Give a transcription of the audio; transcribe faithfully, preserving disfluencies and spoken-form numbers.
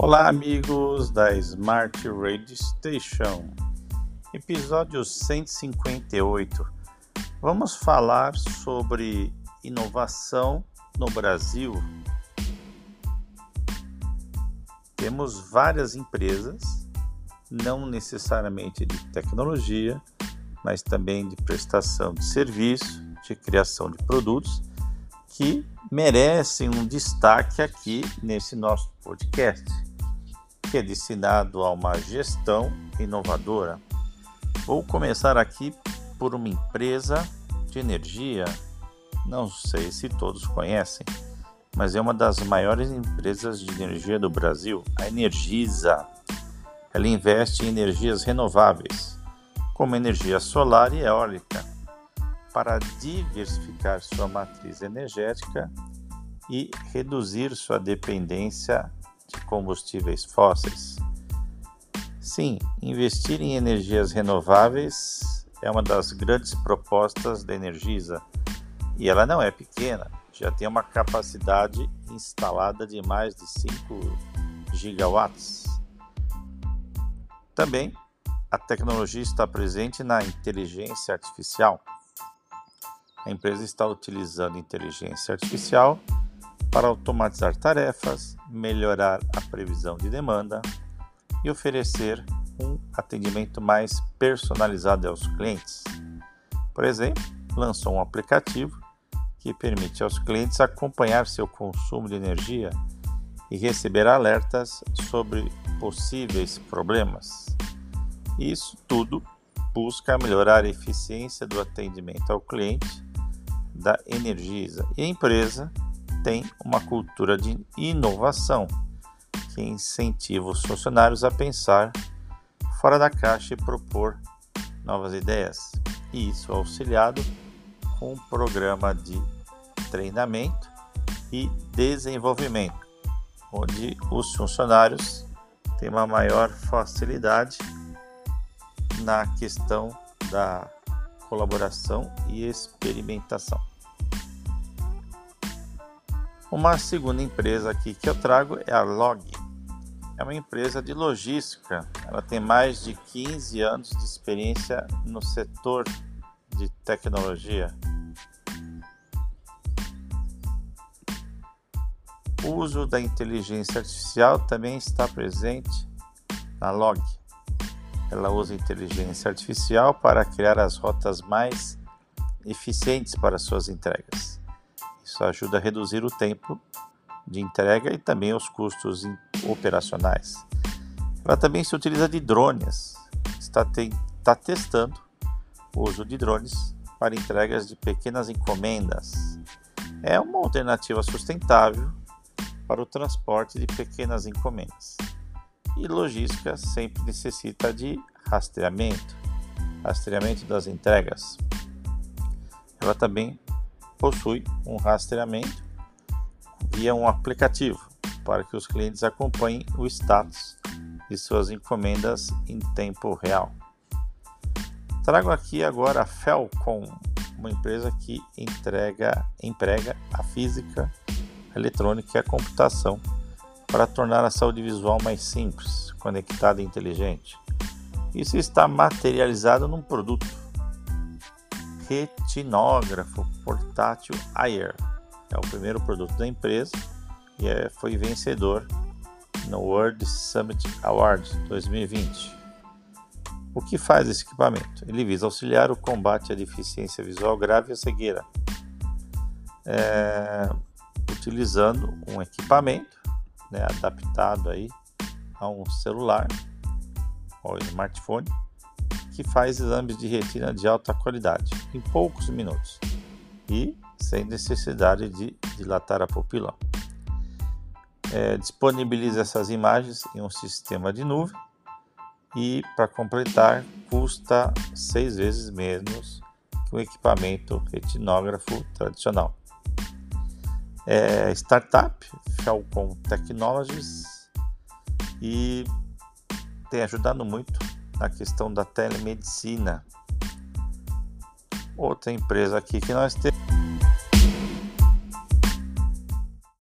Olá, amigos da Smart Radio Station, episódio cento e cinquenta e oito. Vamos falar sobre inovação no Brasil. Temos várias empresas, não necessariamente de tecnologia, mas também de prestação de serviço, de criação de produtos, que merecem um destaque aqui nesse nosso podcast, que é destinado a uma gestão inovadora. Vou começar aqui por uma empresa de energia, não sei se todos conhecem, mas é uma das maiores empresas de energia do Brasil, a Energisa. Ela investe em energias renováveis, como energia solar e eólica, para diversificar sua matriz energética e reduzir sua dependência de combustíveis fósseis. Sim, investir em energias renováveis é uma das grandes propostas da Energisa, e ela não é pequena, já tem uma capacidade instalada de mais de cinco gigawatts. Também a tecnologia está presente na inteligência artificial. A empresa está utilizando inteligência artificial para automatizar tarefas, melhorar a previsão de demanda e oferecer um atendimento mais personalizado aos clientes. Por exemplo, lançou um aplicativo que permite aos clientes acompanhar seu consumo de energia e receber alertas sobre possíveis problemas. Isso tudo busca melhorar a eficiência do atendimento ao cliente da Energisa, e a empresa tem uma cultura de inovação que incentiva os funcionários a pensar fora da caixa e propor novas ideias, e isso é auxiliado com um programa de treinamento e desenvolvimento, onde os funcionários têm uma maior facilidade na questão da colaboração e experimentação. Uma segunda empresa aqui que eu trago é a Log. É uma empresa de logística. Ela tem mais de quinze anos de experiência no setor de tecnologia. O uso da inteligência artificial também está presente na Log. Ela usa inteligência artificial para criar as rotas mais eficientes para suas entregas. Isso ajuda a reduzir o tempo de entrega e também os custos operacionais. Ela também se utiliza de drones. Está, te- está testando o uso de drones para entregas de pequenas encomendas. É uma alternativa sustentável para o transporte de pequenas encomendas. E logística sempre necessita de rastreamento, rastreamento das entregas. Ela também possui um rastreamento via um aplicativo para que os clientes acompanhem o status de suas encomendas em tempo real. Trago aqui agora a Felcom, uma empresa que entrega, emprega a física, a eletrônica e a computação para tornar a saúde visual mais simples, conectada e inteligente. Isso está materializado num produto, retinógrafo portátil Ayer. É o primeiro produto da empresa e é, foi vencedor no World Summit Award dois mil e vinte. O que faz esse equipamento? Ele visa auxiliar o combate à deficiência visual grave e à cegueira, é, utilizando um equipamento, né, adaptado aí a um celular ou smartphone, que faz exames de retina de alta qualidade em poucos minutos e sem necessidade de dilatar a pupila. É, disponibiliza essas imagens em um sistema de nuvem e, para completar, custa seis vezes menos que um equipamento retinógrafo tradicional. É, startup Felcom Technologies, e tem ajudado muito na questão da telemedicina. Outra empresa aqui que nós temos